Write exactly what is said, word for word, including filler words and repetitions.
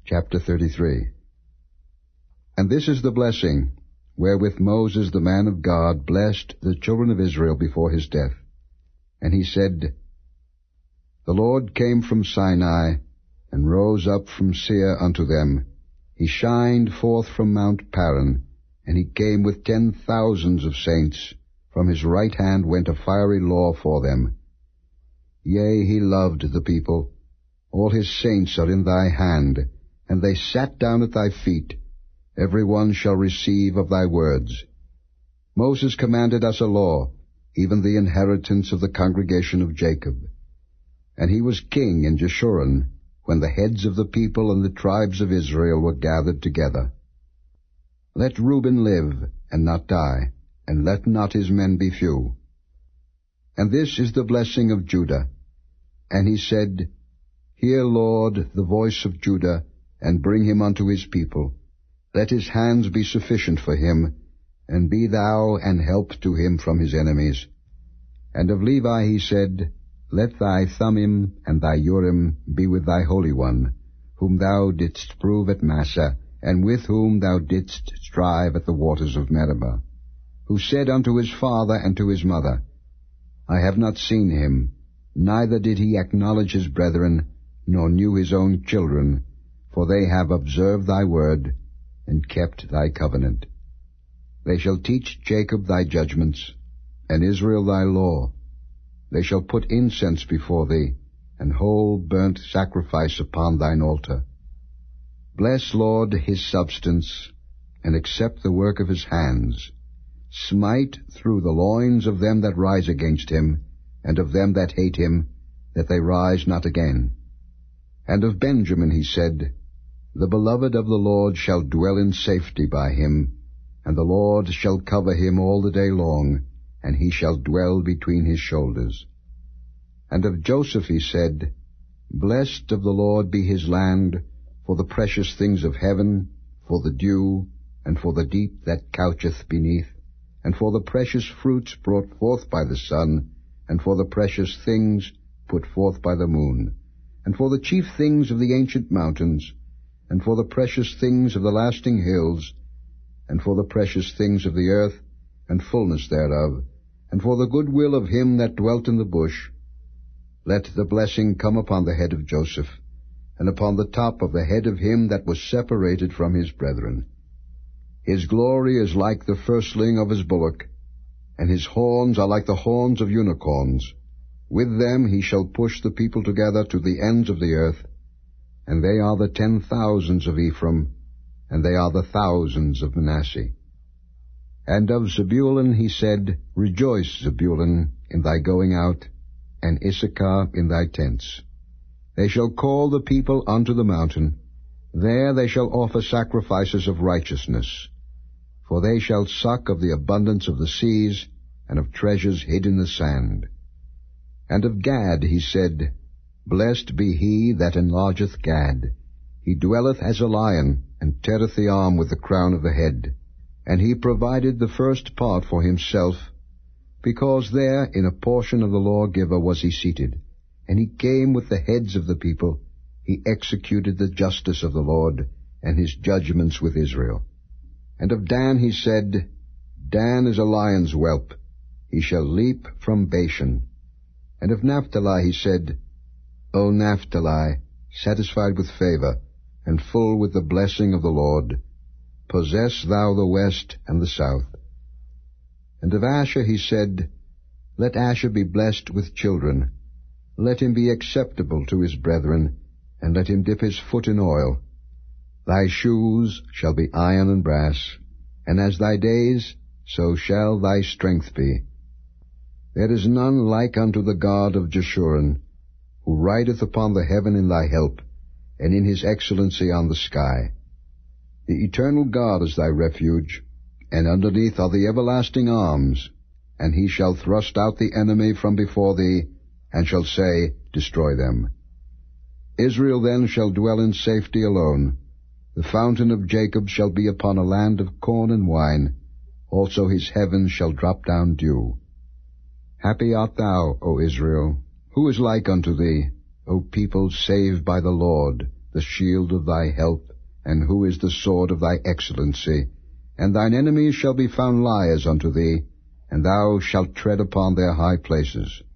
Chapter thirty-three. And this is the blessing wherewith Moses the man of God blessed the children of Israel before his death. And he said, The Lord came from Sinai, and rose up from Seir unto them. He shined forth from Mount Paran, and he came with ten thousands of saints. From his right hand went a fiery law for them. Yea, he loved the people. All his saints are in thy hand, and they sat down at thy feet. Every one shall receive of thy words. Moses commanded us a law, even the inheritance of the congregation of Jacob. And he was king in Jeshurun, when the heads of the people and the tribes of Israel were gathered together. Let Reuben live, and not die, and let not his men be few. And this is the blessing of Judah. And he said, Hear, Lord, the voice of Judah, and bring him unto his people. Let his hands be sufficient for him, and be thou an help to him from his enemies. And of Levi he said, Let thy Thummim and thy Urim be with thy Holy One, whom thou didst prove at Massah, and with whom thou didst strive at the waters of Meribah, who said unto his father and to his mother, I have not seen him, neither did he acknowledge his brethren, nor knew his own children, for they have observed thy word, and kept thy covenant. They shall teach Jacob thy judgments, and Israel thy law. They shall put incense before thee, and whole burnt sacrifice upon thine altar. Bless, Lord, his substance, and accept the work of his hands. Smite through the loins of them that rise against him, and of them that hate him, that they rise not again. And of Benjamin he said, The beloved of the Lord shall dwell in safety by him, and the Lord shall cover him all the day long, and he shall dwell between his shoulders. And of Joseph he said, Blessed of the Lord be his land, for the precious things of heaven, for the dew, and for the deep that coucheth beneath, and for the precious fruits brought forth by the sun, and for the precious things put forth by the moon, and for the chief things of the ancient mountains, and for the precious things of the lasting hills, and for the precious things of the earth, and fullness thereof, and for the good will of him that dwelt in the bush. Let the blessing come upon the head of Joseph, and upon the top of the head of him that was separated from his brethren. His glory is like the firstling of his bullock, and his horns are like the horns of unicorns. With them he shall push the people together to the ends of the earth, and they are the ten thousands of Ephraim, and they are the thousands of Manasseh. And of Zebulun he said, Rejoice, Zebulun, in thy going out, and Issachar in thy tents. They shall call the people unto the mountain. There they shall offer sacrifices of righteousness. For they shall suck of the abundance of the seas, and of treasures hid in the sand. And of Gad he said, Blessed be he that enlargeth Gad. He dwelleth as a lion, and teareth the arm with the crown of the head. And he provided the first part for himself, because there in a portion of the lawgiver was he seated. And he came with the heads of the people. He executed the justice of the Lord, and his judgments with Israel. And of Dan he said, Dan is a lion's whelp. He shall leap from Bashan. And of Naphtali he said, O Naphtali, satisfied with favor, and full with the blessing of the Lord, possess thou the west and the south. And of Asher he said, Let Asher be blessed with children. Let him be acceptable to his brethren, and let him dip his foot in oil. Thy shoes shall be iron and brass, and as thy days, so shall thy strength be. There is none like unto the God of Jeshurun, who rideth upon the heaven in thy help, and in his excellency on the sky. The eternal God is thy refuge, and underneath are the everlasting arms, and he shall thrust out the enemy from before thee, and shall say, Destroy them. Israel then shall dwell in safety alone. The fountain of Jacob shall be upon a land of corn and wine. Also his heavens shall drop down dew. Happy art thou, O Israel. Who is like unto thee, O people saved by the Lord, the shield of thy help, and who is the sword of thy excellency? And thine enemies shall be found liars unto thee, and thou shalt tread upon their high places.